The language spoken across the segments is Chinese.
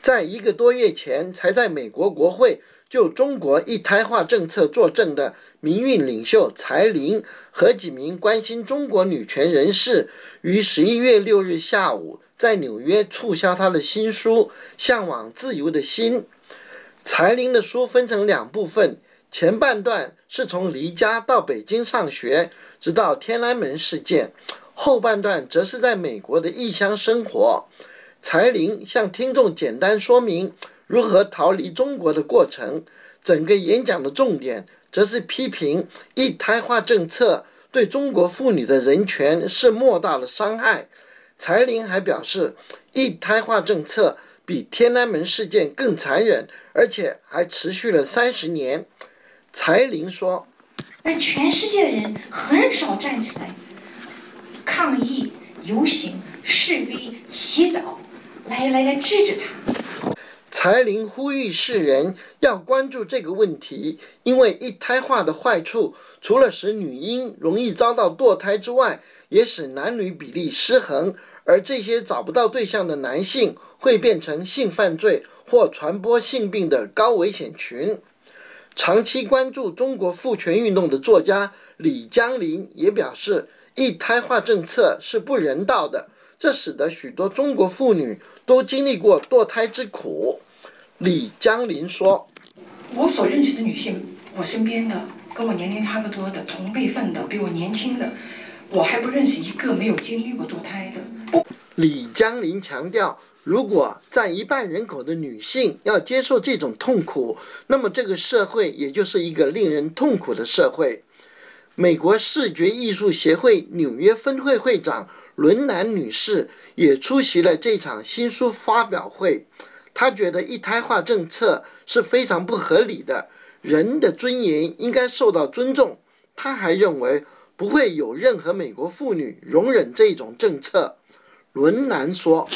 在1个多月前才在美国国会就中国一胎化政策作证的民运领袖财玲和几名关心中国女权人士，于11月6日下午在纽约促销他的新书《向往自由的心》。财玲的书分成2部分，前半段是从离家到北京上学，直到天安门事件，后半段则是在美国的异乡生活。财玲向听众简单说明如何逃离中国的过程，整个演讲的重点则是批评一胎化政策对中国妇女的人权是莫大的伤害。财玲还表示，一胎化政策比天安门事件更残忍，而且还持续了30年。财玲说， 而全世界的人很少站起来抗议、游行、示威、祈祷，来制止他。 财玲呼吁世人要关注这个问题，因为一胎化的坏处除了使女婴容易遭到堕胎之外，也使男女比例失衡，而这些找不到对象的男性会变成性犯罪或传播性病的高危险群。长期关注中国妇权运动的作家李江林也表示，一胎化政策是不人道的，这使得许多中国妇女都经历过堕胎之苦。李江林说， 我所认识的女性，我身边的跟我年龄差不多的，同辈分的，比我年轻的，我还不认识一个没有经历过堕胎的。 李江林强调，如果占1半人口的女性要接受这种痛苦，那么这个社会也就是一个令人痛苦的社会。美国视觉艺术协会纽约分会会长伦南女士也出席了这场新书发表会。她觉得一胎化政策是非常不合理的，人的尊严应该受到尊重。她还认为不会有任何美国妇女容忍这种政策。伦南说，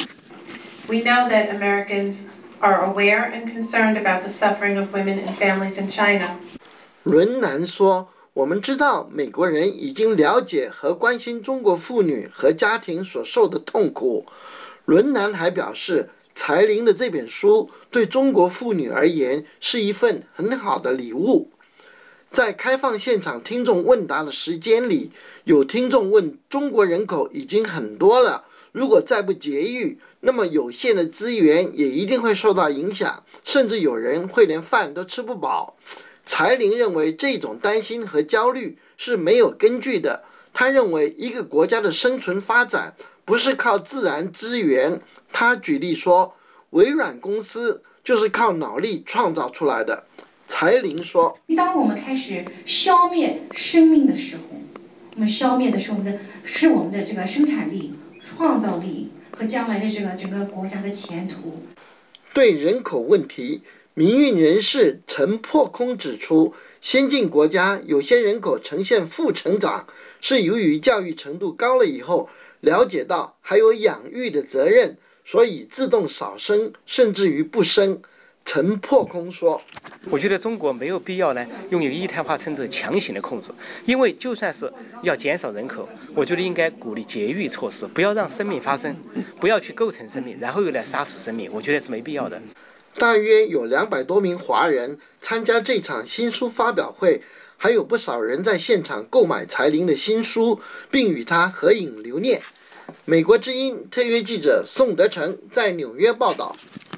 We know that Americans are aware and concerned about the suffering of women and families in China. 伦南说，我们知道美国人已经了解和关心中国妇女和家庭所受的痛苦。伦南还表示，财玲的这本书对中国妇女而言是一份很好的礼物。在开放现场听众问答的时间里，有听众问，中国人口已经很多了，如果再不节育，那么有限的资源也一定会受到影响，甚至有人会连饭都吃不饱。财玲认为这种担心和焦虑是没有根据的。他认为一个国家的生存发展不是靠自然资源。他举例说，微软公司就是靠脑力创造出来的。财玲说， 当我们开始消灭生命的时候，我们消灭的是我们的这个生产力、创造力和将来的这个整个国家的前途。 对人口问题，民运人士陈破空指出，先进国家有些人口呈现负成长，是由于教育程度高了以后，了解到还有养育的责任，所以自动少生，甚至于不生。陈破空说， 我觉得中国没有必要呢用一胎化政策强行的控制，因为就算是要减少人口，我觉得应该鼓励节育措施，不要让生命发生，不要去构成生命，然后又来杀死生命，我觉得是没必要的。 大约有200多名华人参加这场新书发表会，还有不少人在现场购买财玲的新书，并与他合影留念。美国之音特约记者宋德成在纽约报道。